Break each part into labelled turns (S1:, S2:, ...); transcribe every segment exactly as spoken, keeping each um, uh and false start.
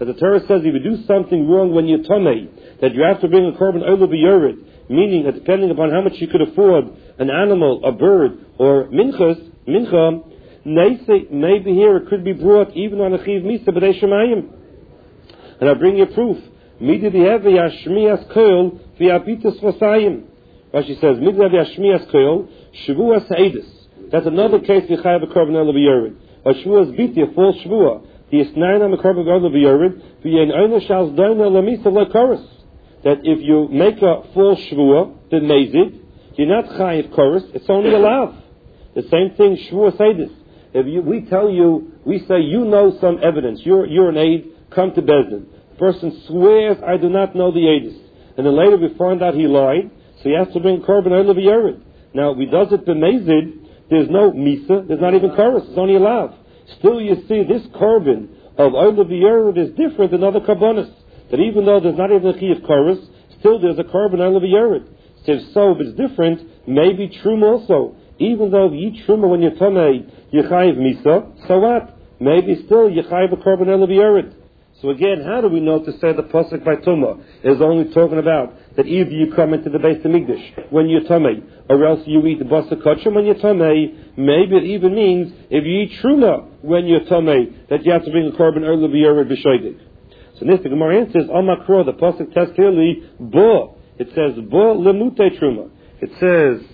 S1: that the Torah says if you do something wrong when you're Tomei, that you have to bring a korban olah b'yored, meaning that depending upon how much you could afford, an animal, a bird, or minchas, mincha, maybe here it could be brought even on a chiv misa b'dei shemayim. And I'll bring you proof. Midi b'hevi hashmiyas koil v'abitus v'sayim. Rashi says, Midi b'hevi hashmiyas koil shvuas ha'edus. That's another case we chayav a korban olah b'yored. A shvuas biti, a false shvua. The isnaina a korban olah b'yored v'yein oina shals doina lamisa lekoros. That if you make a false shvua, the mezid, you're not chayav koros. It's only allowed. The same thing shvuas ha'edus. If you, we tell you, we say, you know some evidence, you're, you're an aid, come to Bezdin. The person swears, I do not know the aidis. And then later we find out he lied, so he has to bring korban olah b'yored. Now, if he does it b'mezid, there's no misa, there's not even chorus, it's only allowed. Still you see, this korban of olah b'yored is different than other karbonos. That even though there's not even a chi of chorus, still there's a korban olah b'yored. So if so, if it's different, maybe truma also. Even though if you eat truma when you're tamei, you chayiv misa, so what? Maybe still you chayiv a korban olah b'yored. So again, how do we know to say the pasuk by Tumah is only talking about that either you come into the Beis Hamikdash when you're tamei, or else you eat the basa kachim when you're tamei? Maybe it even means if you eat truma when you're tamei, that you have to bring a korban olah b'yored b'shoigig. So this the Gemara answers, Amakro, the pasuk tells clearly, bo. It says bo lemute truma. It says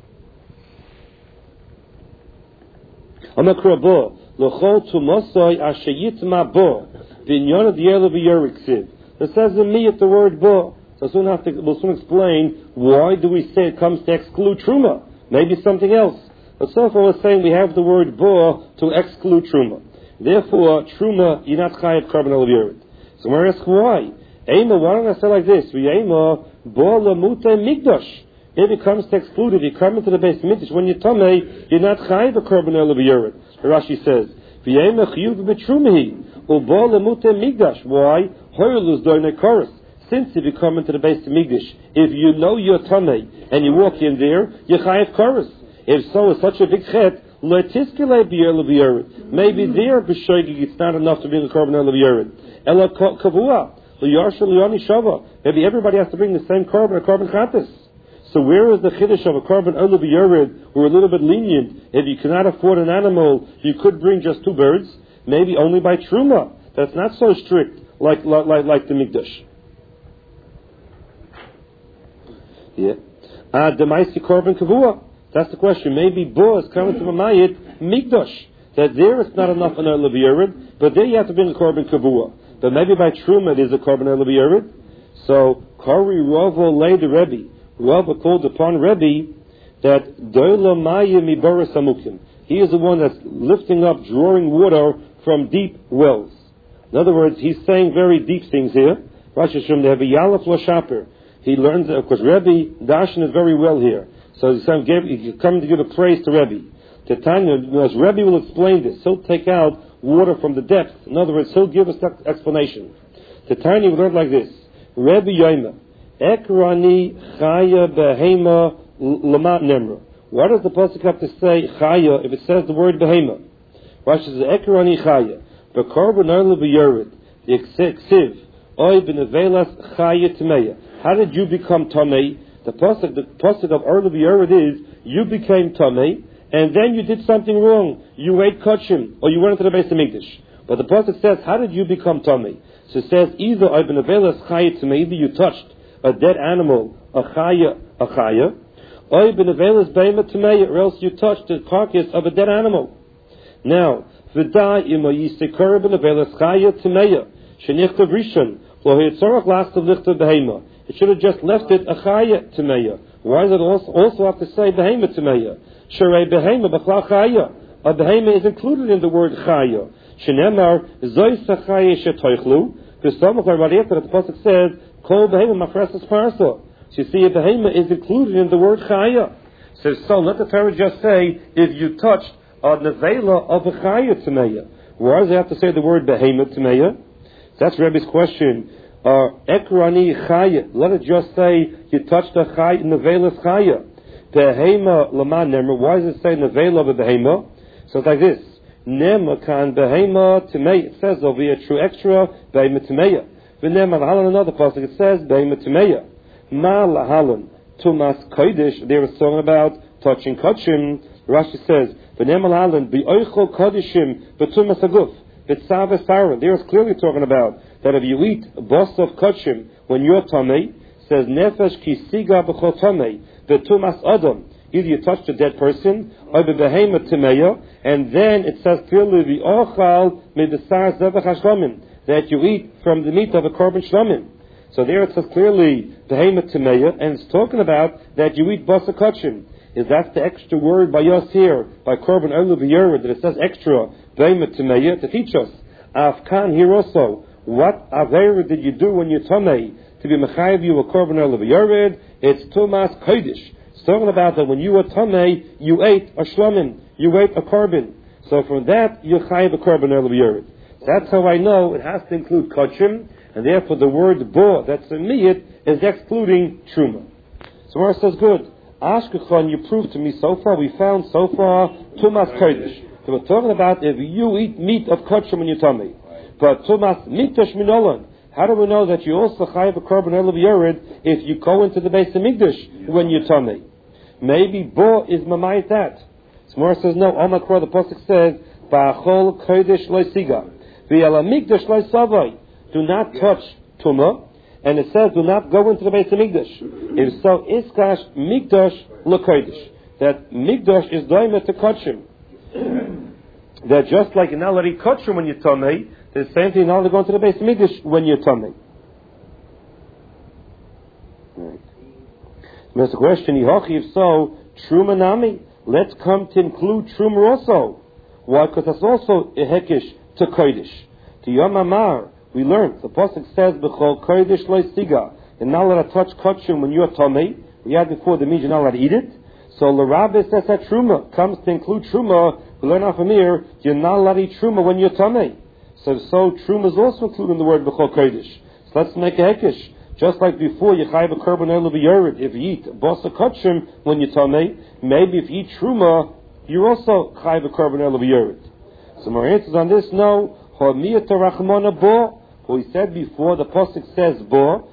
S1: Amakro bo l'chol tumasoi ashayitma bo. It says in me at the word bo. So soon have to, we'll soon explain why do we say it comes to exclude truma. Maybe something else. But so far we're saying we have the word bo to exclude truma. Therefore, truma, you're not chayav korban olah b'yored. So we're asking why. Ema, why don't I say like this? V'yema bo lamute migdash. If it comes to exclude it, you come into the Beis Hamikdash when you're tamei, you're not chayav korban olah b'yored. Rashi says, v'yema chiyuv b'trumahi. Why? Since if you come into the Beis Hamikdash, if you know you're tamei and you walk in there, you chayav chorus. If so, it's such a big chet. Maybe there b'shoigig it's not enough to bring a korban olah b'yored. Ela kavua l'yarsha l'yoni shava. Maybe everybody has to bring the same korban, a korban chatas. So where is the chiddush of a korban olah b'yored? We're a little bit lenient. If you cannot afford an animal, you could bring just two birds. Maybe only by truma. That's not so strict like like like, like the mikdash. Yeah. Ah, the ma'isi korban kavua. That's the question. Maybe bo is coming to mamayit mikdash. That there it's not enough an olah b'yored, but there you have to bring a korban kavua. But maybe by truma it is a korban olah b'yored. So Kari Rava lay the Rebbe. Rava called upon Rebbe that doila maya mi boris hamukim. He is the one that's lifting up, drawing water from deep wells. In other words, he's saying very deep things here. Rashi Hashem, they have a yalaf lo shaper. He learns, of course, Rebbe Darshan is very well here. So he's coming to give a praise to Rebbe. Tanya, as Rebbe will explain this, he'll take out water from the depths. In other words, he'll give us that explanation. Tanya we learned like this. Rebbe Yoima, Ekrani Chaya Behema Lamat Nemra. Why does the pasuk have to say Chaya if it says the word Behema? Rashi says, Ekrani Chaya, Bekorban olah b'yored, the Eksiv, Oy b'nevelas Chaya Tmeya. How did you become Tamei? The pasuk, the pasuk of olah b'yored is, you became Tamei, and then you did something wrong. You ate kachim, or you went into the Beis Hamikdash. But the pasuk says, how did you become Tamei? So it says, either Oy b'nevelas Chaya Tmeya, either you touched a dead animal, a Chaya, a Chaya, Oy b'nevelas Beima Tmeya, or else you touched the carcass of a dead animal. Now, v'da ima yisekar b'nevelas chaya tmeya shenichtav rishon lo hitzorach lastav lichtav behema. It should have just left it a chaya tmeya. Why does it also, also have to say behema tmeya? Sharei behema b'chlal chaya. A behema is included in the word chaya. Shenemar zoy sachaya shetoichlu. V'samach l'rabadiyat that the pasuk says kol behema mafresas parsa. So you see, a behema is included in the word chaya. So, so let the Torah just say if you touched a nevela of a chaya tmeya. Why does it have to say the word behema tmeya? That's Rebbe's question. Ekrani uh, chaya. Let it just say you touched a chaya, nevela's chaya. Behema laman nemer. Why does it say nevela of a behema? So it's like this. Nemakan behema timei. It says over here, true extra, behema timeya. V'nema lahalan, another pasuk, it says, behema timeya. Ma lahalan, tumas kodesh, they were talking about touching kachim. Rashi says, v'nema lahalan, bi'oichol kodeshim, betumas aguf, b'tzav esara. They were clearly talking about that if you eat bos of kachim when you're tamei, says nefesh ki siga b'chol tamei, betumas adam. Either you touch the dead person, or the behema timeya, and then it says clearly the ochal midasar zevach hashlamim, that you eat from the meat of a korban shlamim. So there it says clearly behema timeya, and it's talking about that you eat basa kachim. Is that the extra word by us here, by korban olu v'yered, that it says extra behema timeya to teach us? Afkan here also, what avera did you do when you tamei to be mechayev you a korban olu v'yered? It's tumas kodesh. Talking about that when you were tamei, you ate a shlamim, you ate a korban. So from that, you chayiv a korban elu b'yered. That's how I know it has to include kachim, and therefore the word bo, that's a miyit, is excluding truma. So where it says, good, Ashkechon, you proved to me so far, we found so far, tumas kodesh. So we're talking about if you eat meat of kachim when you tamei. But tumas mitash minolan. How do we know that you also chayiv a korban elu b'yered if you go into the Beis Hamikdash when you tamei? Maybe bo is mamayit that. Smora says no. Omakor, the pasuk says, "Ba'achol kodesh lo siga, v'yal hamikdash lo savai." Do not touch tuma, and it says, "Do not go into the Beis Hamikdash." If so, iskash mikdash lo kodesh. That mikdash is doimet to kachim. That just like you're not letting kachim when you're tamei, the same thing. Now they're going to the Beis Hamikdash when you're tamei. Right. There's a question, if so, Truma Nami, let's come to include Truma also. Why? Because that's also a hekish to Kodesh. To Yom Amar, we learned, the Pasuk says, B'chol Kodesh lo siga, and not let touch kachim when you're tamei. We had before the meat, you're not allowed to eat it. So the Rabbi says that Truma comes to include Truma. We learn off from here, you're not allowed to eat Truma when you're tamei. So, so Truma is also included in the word B'chol Kodesh. So let's make a hekish. Just like before, you chayiv a korban elu b'yered. If you eat basa kachim when you tamei, maybe if you eat truma, you're also chayiv a korban elu b'yered. So my answers on this, no. Ha'miyat rachmana bo. Who we said before, the pasuk says bo.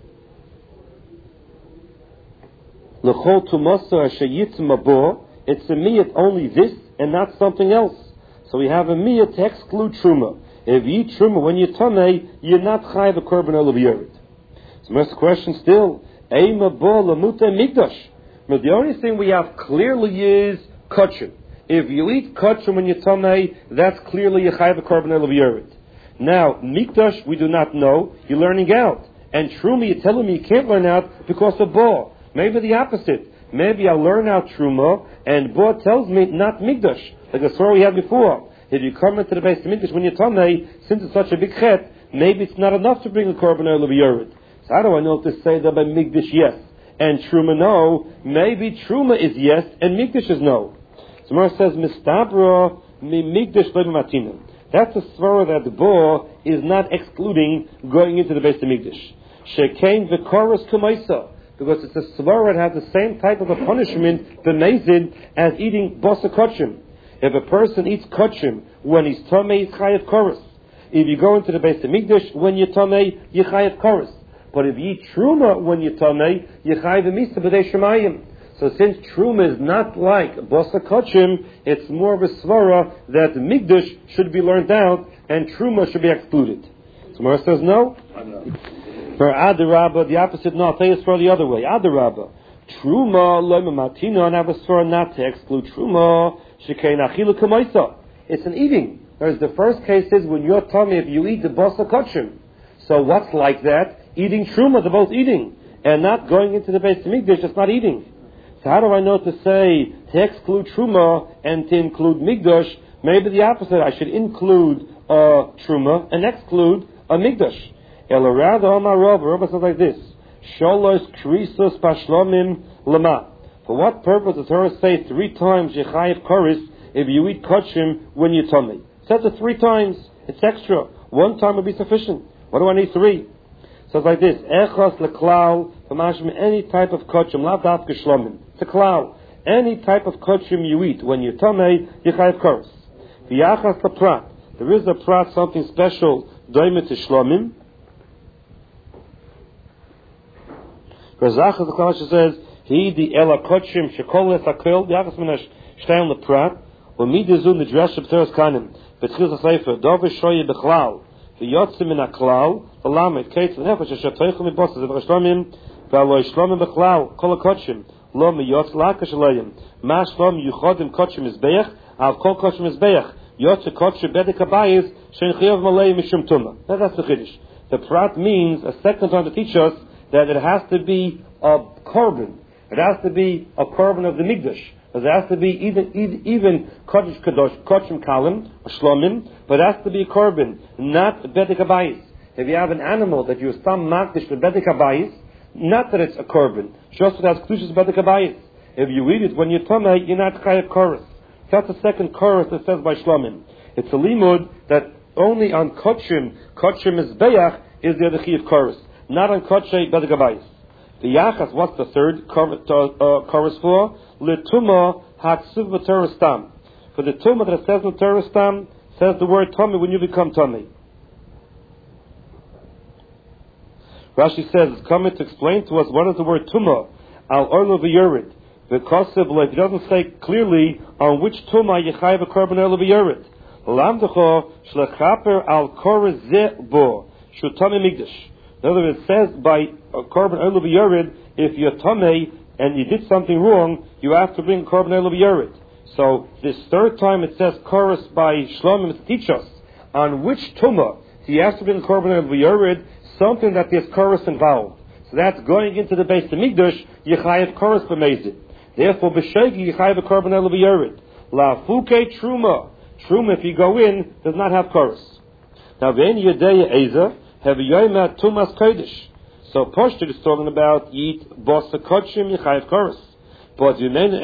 S1: L'chol tumasa ashayitzma bo. It's a miyat only this and not something else. So we have a miyat to exclude truma. If you eat truma when you tamei, you're not chayiv a korban elu b'yered. So the question still, Eima bo lamuta mikdash. But the only thing we have clearly is kachim. If you eat kachim when you tamei, that's clearly a chayiv korban elu b'yered. Now mikdash we do not know. You're learning out, and truma you're telling me you can't learn out because of bo. Maybe the opposite. Maybe I learn out truma, and bo tells me not mikdash, like the story we had before. If you come into the Beis Hamikdash when you're tamei, since it's such a big chet, maybe it's not enough to bring a korban elu b'yered. So how do I know to say that by Mikdash yes and Truma no? Maybe Truma is yes and Mikdash is no. So Mar says Mistabra mi Mikdash lo matina. That's a svara that the bo is not excluding going into the Beis Hamikdash. Shekain v'koros kumaisa, because it's a svara that has the same type of a punishment b'mezid as eating basa kachim. If a person eats kachim when he's tamei, he's chayav koros. If you go into the Beis Hamikdash when you're tamei, you chayav koros. But if you eat truma when you tamei, you chayiv misa b'dei shemayim. So since truma is not like basa kachim, it's more of a svara that the mikdash should be learned out and truma should be excluded. So Mara says no. For adarabba, the opposite. No, I'll tell you it's for the other way. Adarabba, truma loyma matina, and I have a svara not to exclude truma. Shekain achilu kamaisa. It's an eating. Whereas the first case is when you're tamei, if you eat the basa kachim. So what's like that? Eating truma, they're both eating, and not going into the Beis Hamikdash, it's not eating. So how do I know to say to exclude truma and to include mikdash? Maybe the opposite. I should include uh, truma and exclude a mikdash. Elarad Omar Rav, Rav says like this: Sholos krisos pashlomim lama. For what purpose does Torah say three times yechayev koris if you eat kachim when you tamei? Says it three times. It's extra. One time would be sufficient. What do I need three? So it's like this: Echos leklal, any type of kachim, lav dafka shlomim. It's a klal. Any type of kachim you eat when you tamei, you chayav koros. V'yachas l'prat. There is a prat, something special, doimet to shlomim. Razachas the Klamasha says, he the ela kotshim shekol lesakel, v'yachas minash shtein l'prat, v'midizun the dresh of teres kanim, betchil ha-sefer, dove shoye bechlal, v'yotzim min ha-klal, v'lamet, kate v'nefesh, asher toichel mibosas, v'chashlomim, v'aloi shlomim bechlal, kol ha-kotshim, lo miyotz lakash alayim, ma shlom yuchodim kotshim izbeach, al kol kotshim izbeach, yotz kotshim bedek habayis, shen chiyav malay mishum tuma. Now that's the chiddush. The prat means, a second time to teach us, that it has to be a korban. It has to be a korban of the Mikdash. It has to be even even, even kodesh kadosh, kochim kalim, or shlomim, but it has to be a korban, not bedek habayis. If you have an animal that you some makdish for bedek habayis, not that it's a korban, just that has klushas bedek habayis. If you read it when you're tamei, you're not chayav chorus. That's the second chorus that says by shlomim. It's a limud that only on kochim, kochim is beach, is the other chiyav chorus. Not on Kotshei Bedek Habayis. The Yachas, what's the third chorus for? L'tuma hatsuv v'terestam. For the tuma that says v'terestam, says the word tummy when you become tummy. Rashi says, it's coming to explain to us what is the word tuma. Al orlo v'yorid. Because it doesn't say clearly on which tuma yechayev a korban orlo v'yorid. Lamdecho shlechaper al korez ze bo. Shutami migdash. In other words, it says by a korban orlo v'yorid, if you're tamei and you did something wrong, you have to bring korban orlo v'yorid. So this third time it says chorus by shlomim to teach us on which tumah he has to bring korban orlo v'yorid, something that there's chorus involved. So that's going into the base of Mikdash, yechayev chorus b'meizid. Therefore, b'shegi yechayev korban orlo v'yorid. La fuke truma. Truma, if you go in, does not have chorus. Now, v'en yedeya eza. Have yoyma tumas kodesh. So Poshtet is talking about yit bosa kodshim yichayev chorus. But the main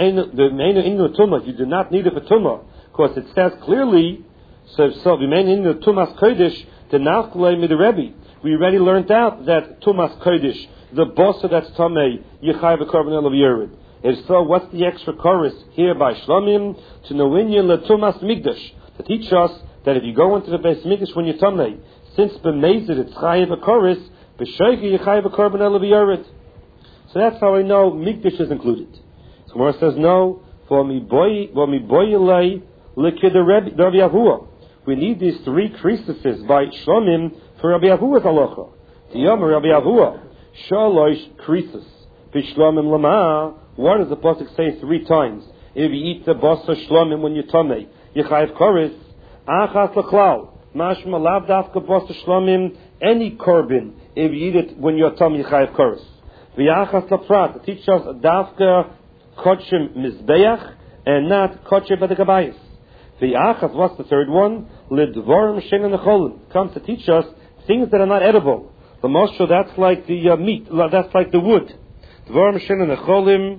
S1: in the tumah, you do not need it for tumah, because it says clearly. So so the main in the tumas kodesh the nachlei mid Rebbe. We already learned out that tumas kodesh, the bosa that's tamei yichayev korban orlo v'yorid. If so, what's the extra chorus here by shlomim to knowinyan le tumas migdash to teach us that if you go into the base migdash when you're tamei, since b'meizid it's chayiv a chorus, b'shoigi yechayiv a korban orlo v'yorid. So that's how I know mikdash is included. So Gemara says no. For mi boy, for mi boyelei lekid Rabbi Yahuah. We need these three creases by shlomim for Rabbi Yahuah's halacha. Tiyam Rabbi Yahuah shalosh creases b'shlomim lama. What does the pasuk say three times? If you eat the basa shlomim when you tamei, yechayiv chorus achas l'klal. Mashma lav dafka basa shlomim, any korban, if you eat it when you're tummy chayav chorus. V'yachas laprat, it teaches us dafka kotshim mizbeach, and not kotshim bedek habayis. V'yachas, what's the third one? Lidvorim shein necholim, comes to teach us things that are not edible. The moshe, that's like the uh, meat, that's like the wood. Dvorim shein necholim,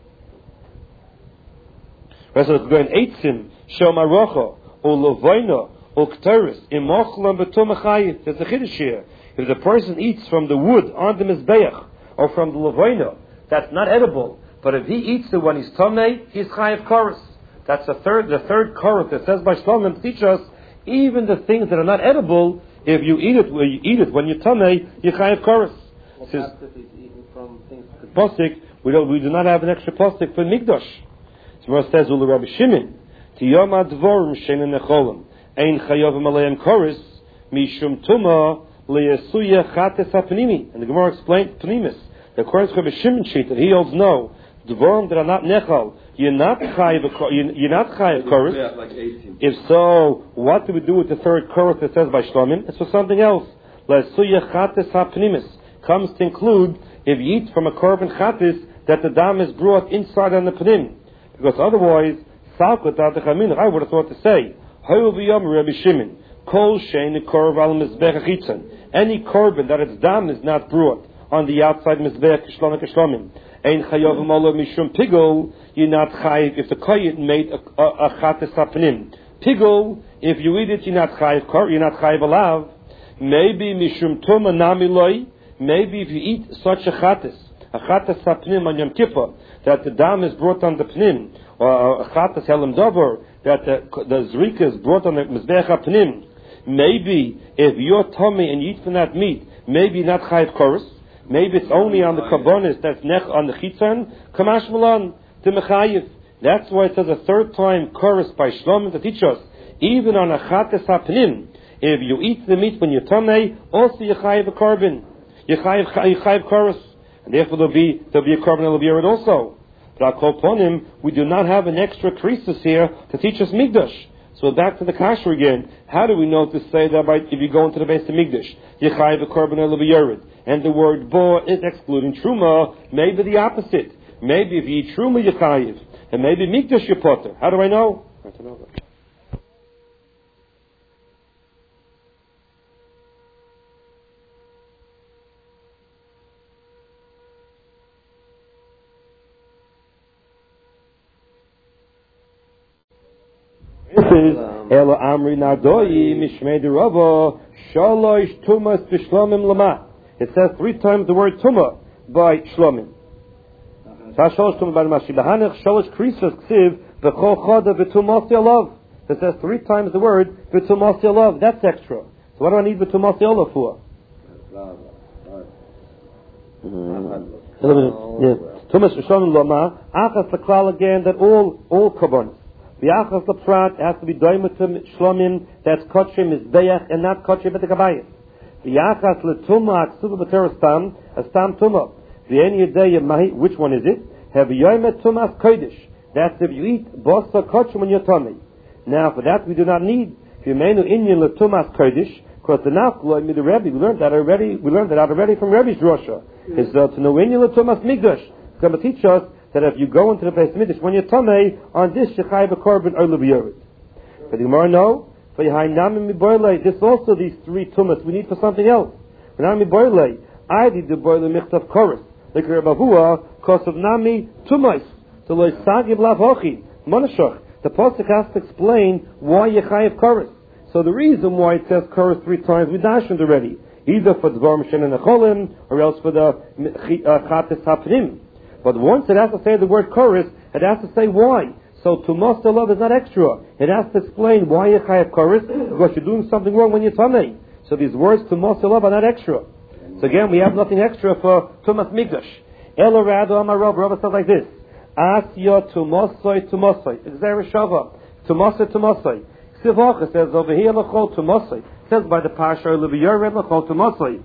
S1: so it's going eitzim, shel marocha, or levoina, Ukteris, imochlam betumachayit. There's a chiddush here. If the person eats from the wood on the mizbeach or from the levoina, that's not edible. But if he eats it when he's tamei, he's chayav chorus. That's the third, the third chorus that says by Shlomo to teach us even the things that are not edible. If you eat it, you eat it when you're tamei, you're chayav chorus. Says posik, we don't, we do not have an extra posik for mikdash. So it says Ulu Rabbi Shimon, tiyom advorim shein necholim. Ein chayovim aleim chorus mishum tuma leyesuya chates hapnimi. And the Gemara explained pnimis. The according to Rabbi Shimon sheet that he holds no dvorim that are not nechal. You're not chayav. You're not chayav chorus. If so, what do we do with the third chorus that says by Shlomim? It's for something else. Leyesuya chates hapnimis comes to include if you eat from a korban chates that the dam is brought inside on the pnim, because otherwise salkot atachamin. I would have thought to say. Any korban that its dam is not brought on the outside mizbeach kishlomim kishlomim. Ein chayovim olav mishum pigol. You're not chayiv if the kohen made a chates hapnim. Pigol, if you eat it, you're not chayiv. You're not chayiv alav. Maybe mishum tuma namiloi. Maybe if you eat such a chates, a chates hapnim on Yom Kippur, that the dam is brought on the pnim, or a chates helam dover, that the, the zrika is brought on the mizbeach hapnim. Maybe if you're tummy and you eat from that meat, maybe not chayiv chorus. Maybe it's only on the karbonis that's nech on the chitzon. Kamash malan to mechayiv. That's why it says a third time chorus by Shlomo to teach us. Even on a chates hapnim, if you eat the meat when you're tummy, also you chayiv a carbon. You chayiv chayiv chorus, and therefore there'll be there'll be a carbon that'll be arid also. But upon him, we do not have an extra creases here to teach us migdash. So back to the kasher again. How do we know to say that by, if you go into the base of migdash, yechayiv a korban will be yared, and the word bo is excluding truma? Maybe the opposite. Maybe if you eat truma yechayiv, and maybe migdash you potter. How do I know? I don't know. This is Elo Amri Nadoi Mishmei Derava Shalosh Tumas B'Shlomim Lama. It says three times the word Tuma by Shlomim. Shalosh Tuma by Mashi Bahanech Shalosh Krisas Ksiv B'Chol Choda B'Tumas Yalav. It says three times the word B'Tumas Yalav. That's extra. So what do I need B'Tumas Yalav for? Tumas B'Shlomim Lama. Achas L'Klal again that all all karbonos. The achas l'prat has to be doimutim shlomim, that's kotshim is beyach and not kotshim at the kabayis. The achas l'tumah aksuva b'teres tam, as tam tumah. The any day mahi, which one is it? Have yoymet tumas kodesh. That's if you eat bosa kotshim on your tummy. Now for that we do not need. If you menu inyan l'tumas kodesh, because the naflo mid the Rebbe, we learned that already. We learned that out already from Rebbe's Rosha. Is uh, to know inyan l'tumas migdash. It's going to teach us that if you go into the base midrash when you're tamei on this shechayiv a korban or lebiyorid. But the Gemara no. For yehainam miboilei, this also these three tumas we need for something else. Yehainam miboilei, I did the boiler michtav chorus like Rebavua cause of nami tumas to loy sagib lavochi monashach. The pasuk has to explain why yechayiv chorus. So the reason why it says chorus three times we dashed already, either for the dvar mishen and acholim or else for the chates hapnim. But once it has to say the word chorus, it has to say why. So tumas love is not extra. It has to explain why you chayav chorus, because you're doing something wrong when you're tamei. So these words tumas love are not extra. So again, we have nothing extra for tumas migdash. Elorado amarov. Rabbi says like this: Asya tumasoi tumasoi. Exer shava tumasoi tumasoi. Sivach says over here lachol tumasoi. Says by the pasha leviyer lachol tumasoi.